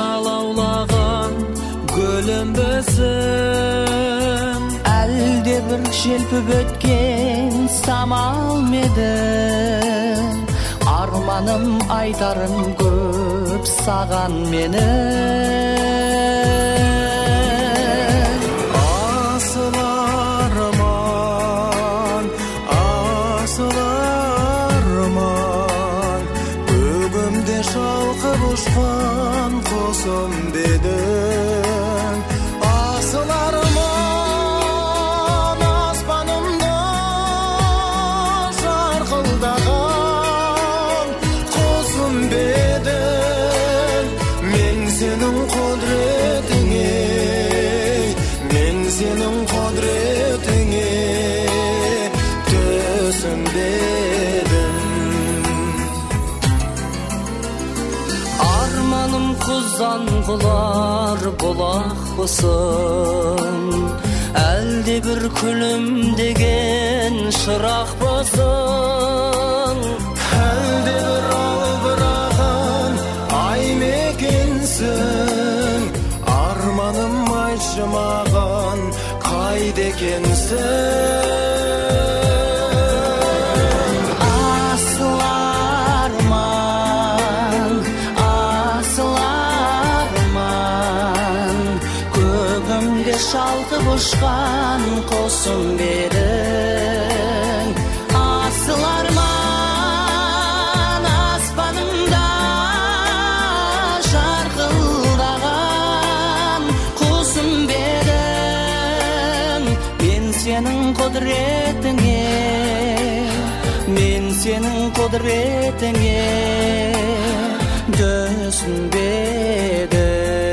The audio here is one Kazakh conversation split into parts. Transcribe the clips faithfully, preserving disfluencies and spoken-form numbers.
жалаулаған гүлімбісің. Әлде бір желпіп өткен самал меді, арманым айтарым көп саған мені. Асыл арман, асыл арман, көгімде шалқып ұшқан құсым дедің. Асыл арман, аспанымда жарқылдаған құсым дедің. Мен сенің құдіретіңе, мен сенің құдіретіңе түсінбедім. Арманым құзан құлар бұлақпысың, әлде бір күлімдеген шырақпысың. Әлде бір албыраған ай мекенсің, арманым айтшы маған қайда екенсің. Асыл арман, асыл арман, көгімде шалқып ұшқан құсым берің. Асыл арман, аспанымда жарқылдаған құсым берің. Мен сенің құдіретіңе, мен сенің құдіретіңе түсінбедім.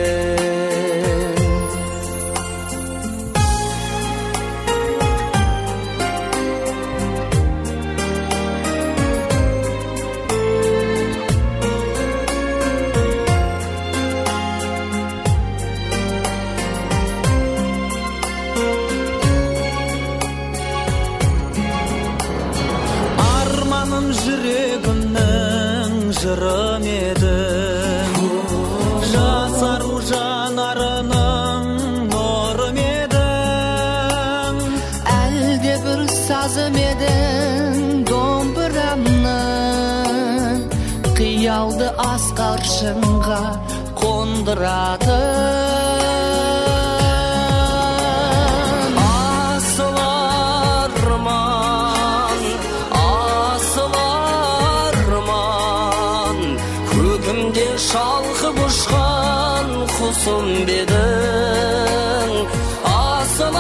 Арманым жүрегімнің жырым едің, жасару жанарының нұрым едің. Әлде бір сазым едің домбырамның, қиялды асқар шыңға қондыратын. Асыл арман, Асыл арман, көгімде шалқып ұшқан құсым дедің. Асыл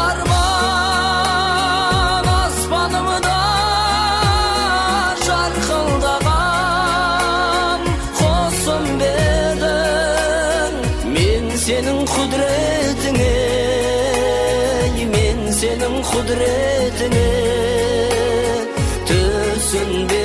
арман, аспанымда жарқылдаған құсым дедің. Мен сенің құдіретіңе, мен сенің құдіретіңе түсінбедім.